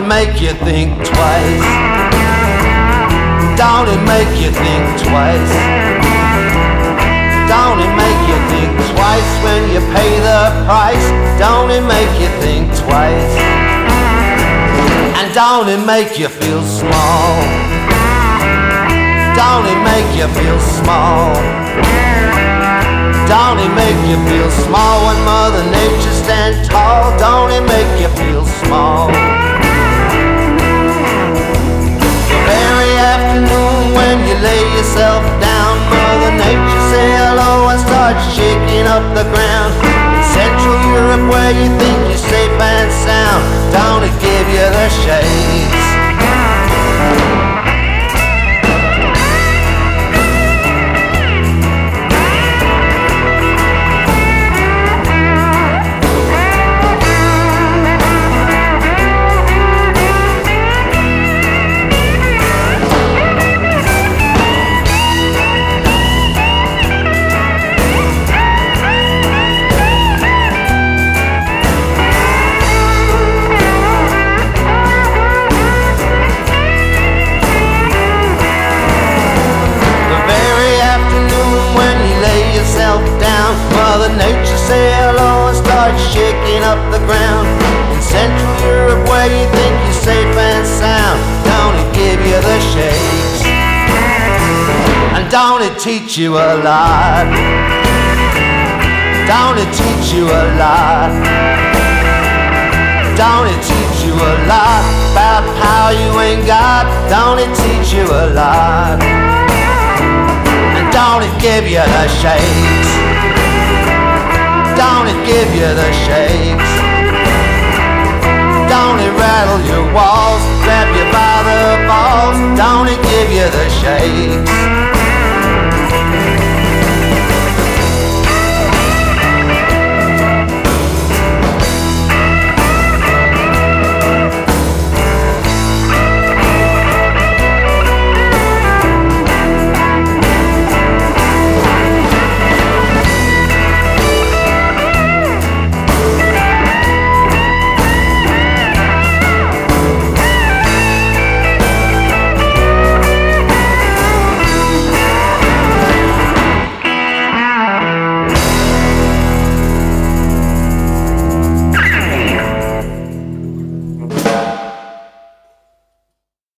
it make you think twice? Don't it make you think twice? Don't it make you think twice when you pay the price? Don't it make you think twice? And don't it make you feel small? Don't it make you feel small? Don't it make you feel small when Mother Nature stands tall? Don't it make you feel small? The very afternoon when you lay yourself down, Mother Nature say hello and start shaking up the ground. In Central Europe where you think you're safe and sound, don't it give you the shakes? Mother Nature say hello and start shaking up the ground. In Central Europe where you think you're safe and sound, don't it give you the shakes? And don't it teach you a lot? Don't it teach you a lot? Don't it teach you a lot about how you ain't got? Don't it teach you a lot? And don't it give you the shakes? Don't it give you the shakes? Don't it rattle your walls, grab you by the balls? Don't it give you the shakes?